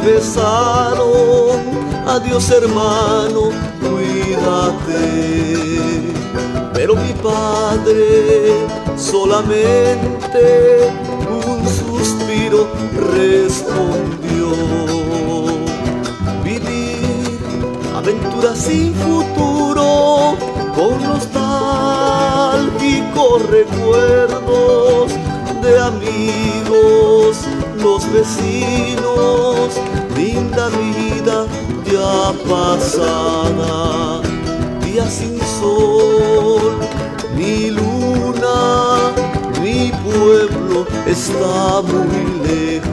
besaron. Adiós hermano, cuídate. Pero mi padre solamente un suspiro respondió. Vivir aventuras sin futuro, con nostálgicos recuerdos de amigos, los vecinos, linda vida ya pasada. Días sin sol, ni luna, mi pueblo está muy lejos.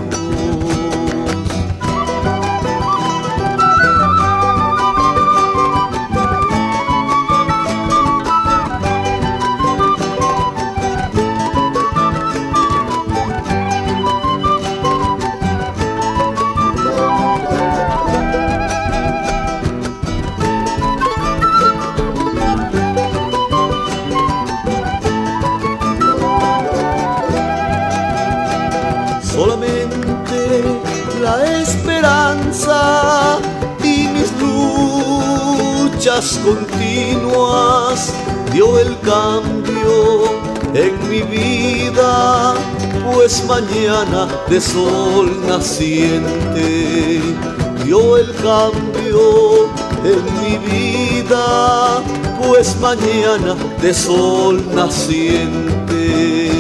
Solamente la esperanza y mis luchas continuas dio el cambio en mi vida, pues mañana de sol naciente dio el cambio en mi vida, pues mañana de sol naciente.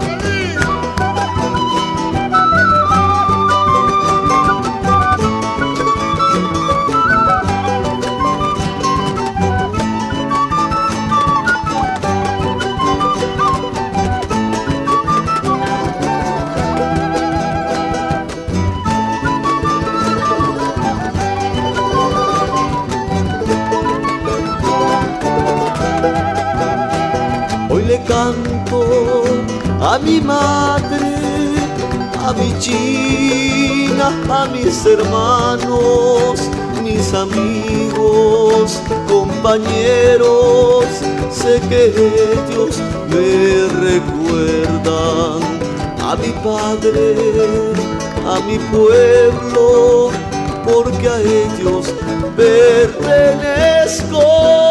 Hoy le canto a mi madre, a mi China, a mis hermanos, mis amigos, compañeros. Sé que ellos me recuerdan a mi padre, a mi pueblo, porque a ellos pertenezco.